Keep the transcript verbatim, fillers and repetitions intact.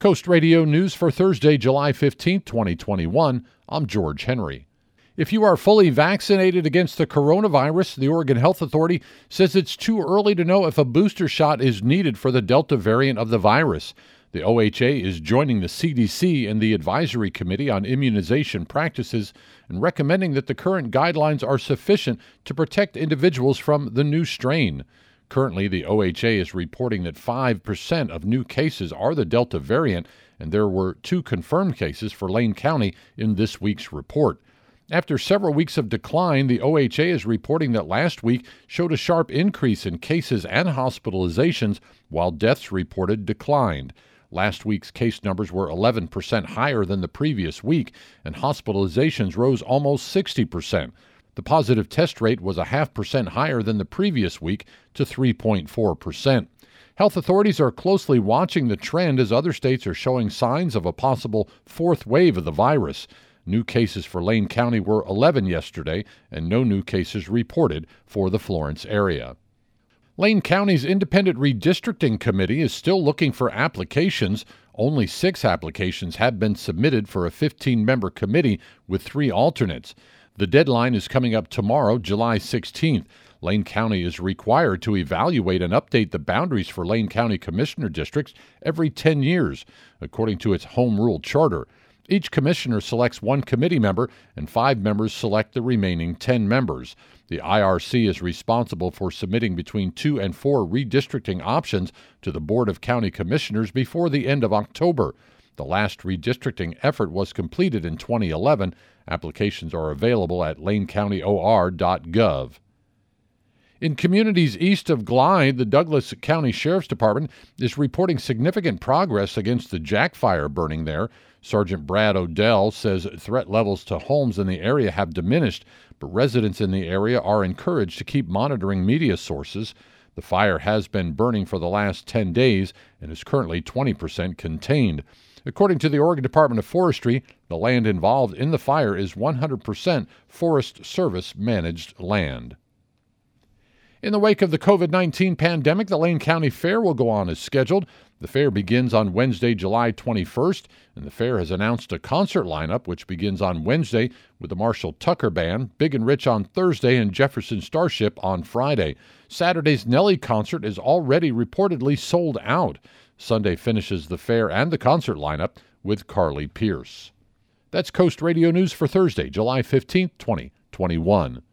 Coast Radio News for Thursday, July fifteenth, twenty twenty-one. I'm George Henry. If you are fully vaccinated against the coronavirus, the Oregon Health Authority says it's too early to know if a booster shot is needed for the Delta variant of the virus. The O H A is joining the C D C and the Advisory Committee on Immunization Practices and recommending that the current guidelines are sufficient to protect individuals from the new strain. Currently, the O H A is reporting that five percent of new cases are the Delta variant, and there were two confirmed cases for Lane County in this week's report. After several weeks of decline, the O H A is reporting that last week showed a sharp increase in cases and hospitalizations, while deaths reported declined. Last week's case numbers were eleven percent higher than the previous week, and hospitalizations rose almost sixty percent. The positive test rate was a half percent higher than the previous week to three point four percent. Health authorities are closely watching the trend as other states are showing signs of a possible fourth wave of the virus. New cases for Lane County were eleven yesterday, and no new cases reported for the Florence area. Lane County's Independent Redistricting Committee is still looking for applications. Only six applications have been submitted for a fifteen-member committee with three alternates. The deadline is coming up tomorrow, July sixteenth. Lane County is required to evaluate and update the boundaries for Lane County Commissioner districts every ten years, according to its home rule charter. Each commissioner selects one committee member, and five members select the remaining ten members. The I R C is responsible for submitting between two and four redistricting options to the Board of County Commissioners before the end of October. The last redistricting effort was completed in twenty eleven. Applications are available at lane county o r dot gov. In communities east of Glide, the Douglas County Sheriff's Department is reporting significant progress against the Jack Fire burning there. Sergeant Brad Odell says threat levels to homes in the area have diminished, but residents in the area are encouraged to keep monitoring media sources. The fire has been burning for the last ten days and is currently twenty percent contained. According to the Oregon Department of Forestry, the land involved in the fire is one hundred percent Forest Service managed land. In the wake of the covid nineteen pandemic, the Lane County Fair will go on as scheduled. The fair begins on Wednesday, July twenty-first, and the fair has announced a concert lineup which begins on Wednesday with the Marshall Tucker Band, Big and Rich on Thursday, and Jefferson Starship on Friday. Saturday's Nelly concert is already reportedly sold out. Sunday finishes the fair and the concert lineup with Carly Pierce. That's Coast Radio News for Thursday, July fifteenth, twenty twenty-one.